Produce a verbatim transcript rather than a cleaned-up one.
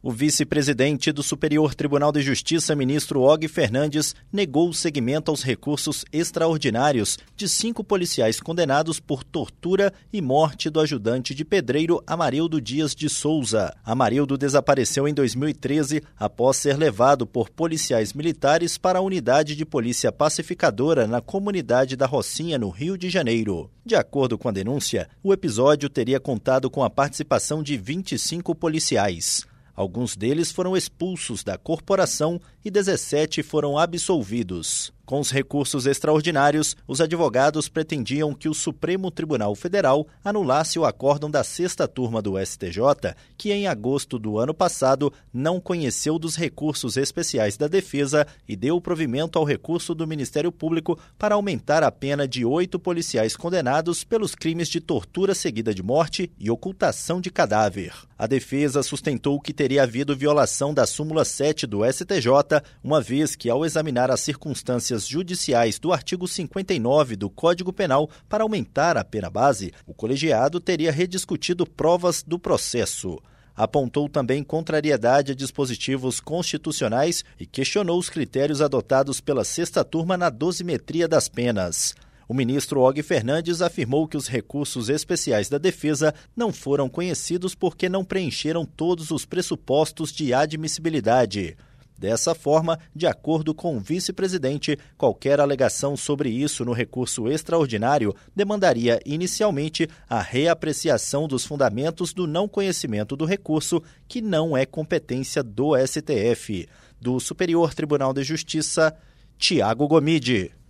O vice-presidente do Superior Tribunal de Justiça, ministro Og Fernandes, negou o seguimento aos recursos extraordinários de cinco policiais condenados por tortura e morte do ajudante de pedreiro Amarildo Dias de Souza. Amarildo desapareceu em dois mil e treze após ser levado por policiais militares para a unidade de polícia pacificadora na comunidade da Rocinha, no Rio de Janeiro. De acordo com a denúncia, o episódio teria contado com a participação de vinte e cinco policiais. Alguns deles foram expulsos da corporação e dezessete foram absolvidos. Com os recursos extraordinários, os advogados pretendiam que o Supremo Tribunal Federal anulasse o acórdão da sexta turma do S T J, que em agosto do ano passado não conheceu dos recursos especiais da defesa e deu provimento ao recurso do Ministério Público para aumentar a pena de oito policiais condenados pelos crimes de tortura seguida de morte e ocultação de cadáver. A defesa sustentou que teria havido violação da súmula sete do S T J, uma vez que, ao examinar as circunstâncias judiciais do artigo cinquenta e nove do Código Penal para aumentar a pena base, o colegiado teria rediscutido provas do processo. Apontou também contrariedade a dispositivos constitucionais e questionou os critérios adotados pela sexta turma na dosimetria das penas. O ministro Og Fernandes afirmou que os recursos especiais da defesa não foram conhecidos porque não preencheram todos os pressupostos de admissibilidade. Dessa forma, de acordo com o vice-presidente, qualquer alegação sobre isso no recurso extraordinário demandaria inicialmente a reapreciação dos fundamentos do não conhecimento do recurso, que não é competência do S T F. Do Superior Tribunal de Justiça, Tiago Gomide.